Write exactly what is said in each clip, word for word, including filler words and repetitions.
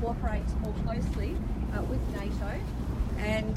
cooperate more closely uh, with NATO, and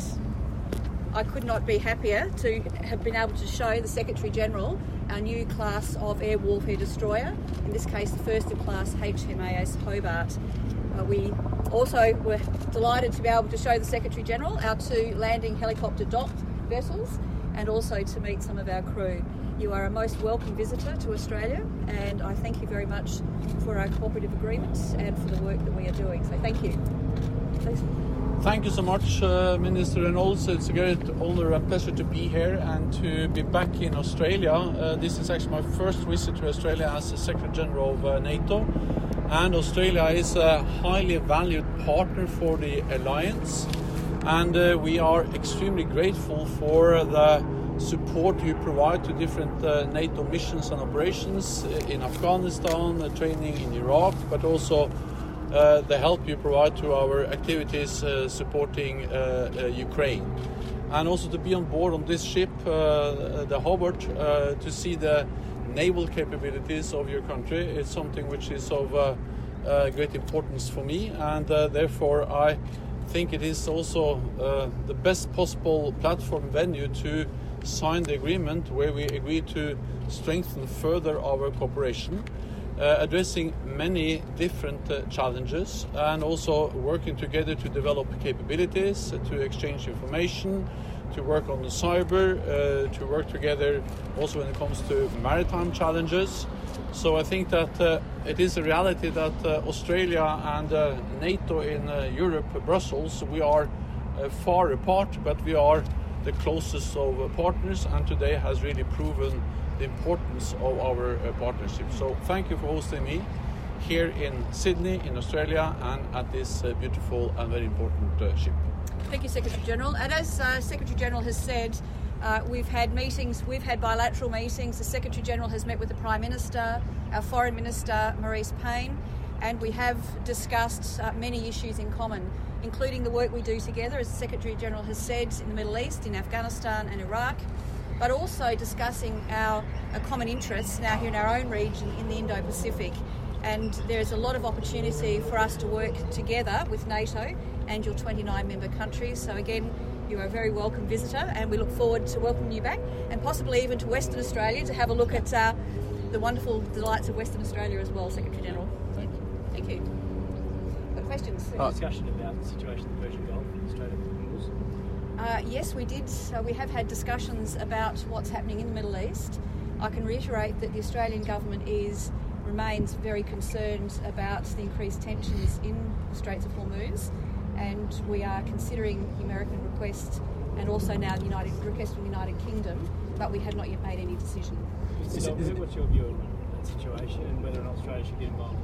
I could not be happier to have been able to show the Secretary-General our new class of air warfare destroyer, in this case the first-of-class H M A S Hobart. Uh, we also were delighted to be able to show the Secretary-General our two landing helicopter docked vessels, and also to meet some of our crew. You are a most welcome visitor to Australia, and I thank you very much for our cooperative agreements and for the work that we are doing. So thank you. Please. Thank you so much, uh, Minister, and also it's a great honour and pleasure to be here and to be back in Australia. Uh, this is actually my first visit to Australia as the Secretary-General of uh, NATO, and Australia is a highly valued partner for the alliance, and uh, we are extremely grateful for the support you provide to different uh, NATO missions and operations in Afghanistan, uh, training in Iraq, but also uh, the help you provide to our activities uh, supporting uh, uh, Ukraine. And also to be on board on this ship, uh, the Hobart, uh, to see the naval capabilities of your country is something which is of uh, uh, great importance for me, and uh, therefore I think it is also uh, the best possible platform venue to sign the agreement where we agree to strengthen further our cooperation, uh, addressing many different uh, challenges, and also working together to develop capabilities, uh, to exchange information, to work on the cyber, uh, to work together also when it comes to maritime challenges. So I think that uh, it is a reality that uh, Australia and uh, NATO in uh, Europe, Brussels, we are uh, far apart, but we are the closest of uh, partners, and today has really proven the importance of our uh, partnership. So thank you for hosting me here in Sydney, in Australia, and at this uh, beautiful and very important uh, ship. Thank you, Secretary-General. And as uh, Secretary-General has said, uh, we've had meetings, we've had bilateral meetings. The Secretary-General has met with the Prime Minister, our Foreign Minister, Marise Payne, and we have discussed uh, many issues in common, including the work we do together, as the Secretary-General has said, in the Middle East, in Afghanistan and Iraq, but also discussing our, our common interests now here in our own region in the Indo-Pacific. And there's a lot of opportunity for us to work together with NATO and your twenty-nine member countries. So again, you are a very welcome visitor, and we look forward to welcoming you back, and possibly even to Western Australia to have a look at uh, the wonderful delights of Western Australia as well, Secretary-General. Thank you. Thank you. Got questions? Oh. Discussion about the situation in the Persian Gulf and Strait of Hormuz. Uh, yes, we did. Uh, we have had discussions about what's happening in the Middle East. I can reiterate that the Australian government is remains very concerned about the increased tensions in the Straits of Hormuz, and we are considering the American request and also now the United request from the United Kingdom, but we have not yet made any decision. Is it, is it, what's your view on that situation and whether or not Australia should get involved?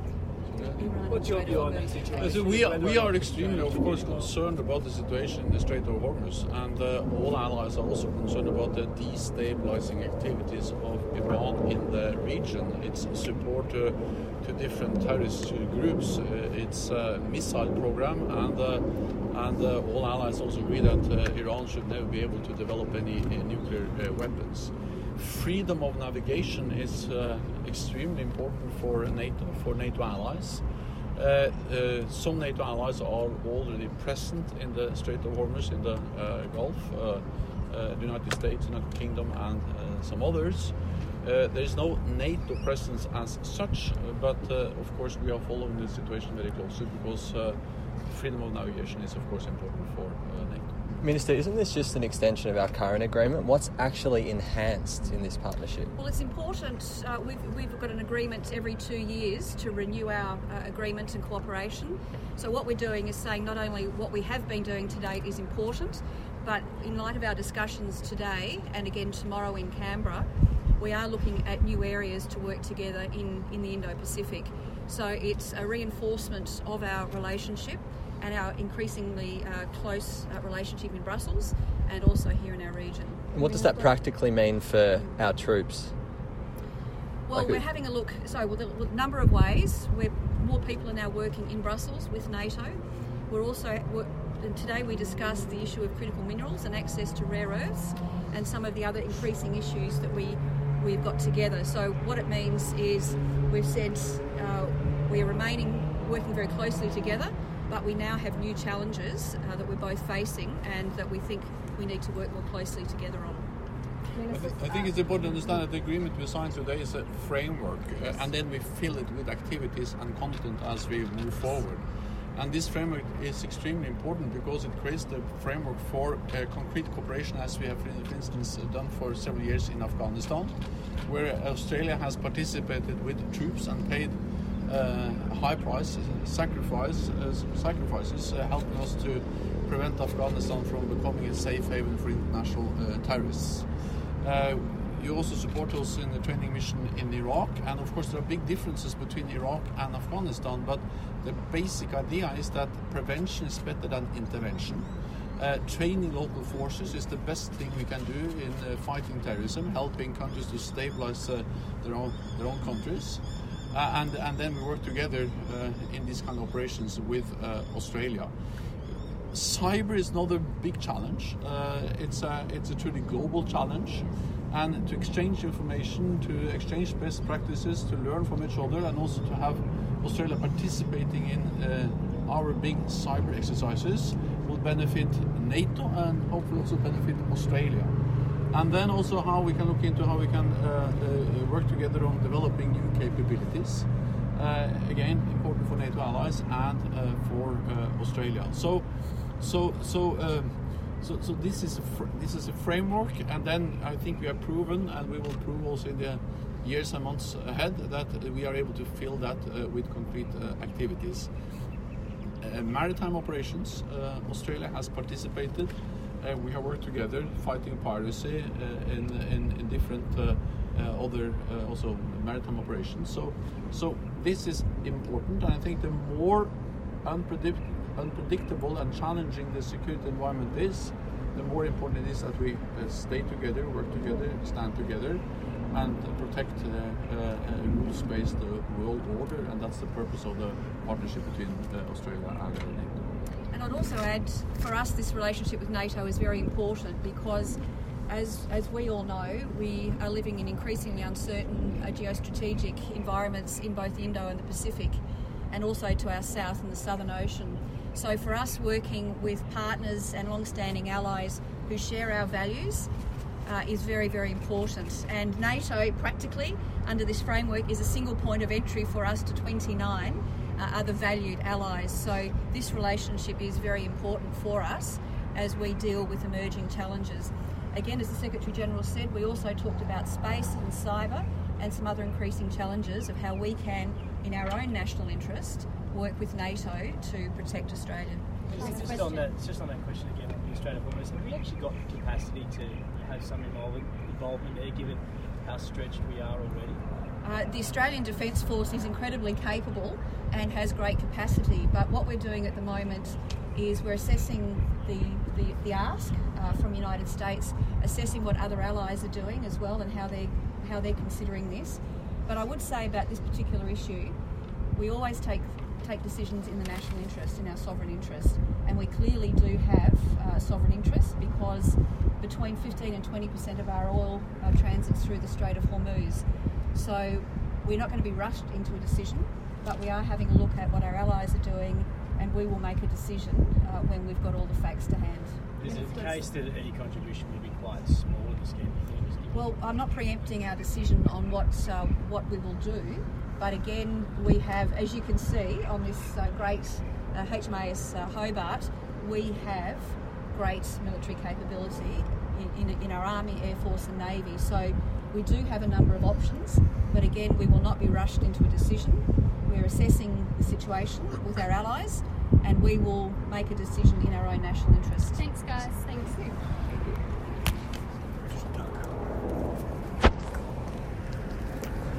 What's your view on that situation? So we are, we are extremely, of course, concerned about the situation in the Strait of Hormuz, and uh, all allies are also concerned about the destabilizing activities of Iran in the region. Its support uh, to different terrorist groups, uh, its uh, missile program, and uh, and uh, all allies also agree that uh, Iran should never be able to develop any uh, nuclear uh, weapons. Freedom of navigation is uh, extremely important for NATO, for NATO allies. Uh, uh, some NATO allies are already present in the Strait of Hormuz, in the uh, Gulf, uh, uh, the United States, United Kingdom, and uh, some others. Uh, there is no NATO presence as such, but uh, of course we are following the situation very closely, because uh, freedom of navigation is of course important for uh, NATO. Minister, isn't this just an extension of our current agreement? What's actually enhanced in this partnership? Well, it's important. Uh, we've, we've got an agreement every two years to renew our uh, agreement and cooperation. So what we're doing is saying not only what we have been doing to date is important, but in light of our discussions today and again tomorrow in Canberra, we are looking at new areas to work together in, in the Indo-Pacific. So it's a reinforcement of our relationship and our increasingly uh, close uh, relationship in Brussels and also here in our region. And what does that practically mean for our troops? Well, like we're having a look, so with a number of ways. We're, more people are now working in Brussels with NATO. We're also, we're, and today we discussed the issue of critical minerals and access to rare earths and some of the other increasing issues that we, we've got together. So what it means is we've said uh, we're remaining working very closely together, but we now have new challenges uh, that we're both facing and that we think we need to work more closely together on. I, th- I think it's important to understand that the agreement we signed today is a framework, uh, and then we fill it with activities and content as we move forward. And this framework is extremely important because it creates the framework for uh, concrete cooperation, as we have, for instance, done for several years in Afghanistan, where Australia has participated with troops and paid uh, high price sacrifice, uh, sacrifices, uh, helping us to prevent Afghanistan from becoming a safe haven for international uh, terrorists. Uh, you also support us in the training mission in Iraq, and of course there are big differences between Iraq and Afghanistan, but the basic idea is that prevention is better than intervention. Uh, training local forces is the best thing we can do in uh, fighting terrorism, helping countries to stabilize uh, their own their own countries, uh, and and then we work together uh, in these kind of operations with uh, Australia. Cyber is another big challenge. Uh, it's a it's a truly global challenge, and to exchange information, to exchange best practices, to learn from each other, and also to have Australia participating in uh, our big cyber exercises will benefit NATO and hopefully also benefit Australia. And then also how we can look into how we can uh, uh, work together on developing new capabilities. Uh, again, important for NATO allies and uh, for uh, Australia. So. So, so, um, so, so this is a fr- this is a framework, and then I think we have proven, and we will prove also in the years and months ahead, that we are able to fill that uh, with concrete uh, activities. Uh, maritime operations, uh, Australia has participated. Uh, we have worked together fighting piracy uh, in, in in different uh, uh, other uh, also maritime operations. So, so this is important, and I think the more unpredictable. unpredictable and challenging the security environment is, the more important it is that we uh, stay together, work together, stand together, and uh, protect uh, uh, a rules-based uh, world order, and that's the purpose of the partnership between uh, Australia and NATO. And I'd also add, for us, this relationship with NATO is very important because, as as we all know, we are living in increasingly uncertain uh, geostrategic environments in both the Indo and the Pacific, and also to our south in the Southern Ocean. So for us, working with partners and long-standing allies who share our values uh, is very, very important. And NATO, practically, under this framework, is a single point of entry for us to twenty-nine uh, other valued allies. So this relationship is very important for us as we deal with emerging challenges. Again, as the Secretary-General said, we also talked about space and cyber and some other increasing challenges of how we can, in our own national interest, work with NATO to protect Australia. Just, just on that, just on that question again, on the Australian Force, have we actually got the capacity to have some involvement, involvement there, given how stretched we are already? Uh, the Australian Defence Force is incredibly capable and has great capacity, but what we're doing at the moment is we're assessing the, the, the ask uh, from the United States, assessing what other allies are doing as well and how they how they're considering this. But I would say about this particular issue, we always take take decisions in the national interest, in our sovereign interest, and we clearly do have uh, sovereign interest because between fifteen and twenty percent of our oil uh, transits through the Strait of Hormuz. So we're not going to be rushed into a decision, but we are having a look at what our allies are doing, and we will make a decision uh, when we've got all the facts to hand. Is it the case that any contribution will be quite small in the scheme of things? Well, I'm not preempting our decision on what uh, what we will do, but again, we have, as you can see on this uh, great uh, H M A S uh, Hobart, we have great military capability in, in, in our Army, Air Force and Navy. So we do have a number of options, but again, we will not be rushed into a decision. We're assessing the situation with our allies, and we will make a decision in our own national interest. Thanks, guys. Thanks.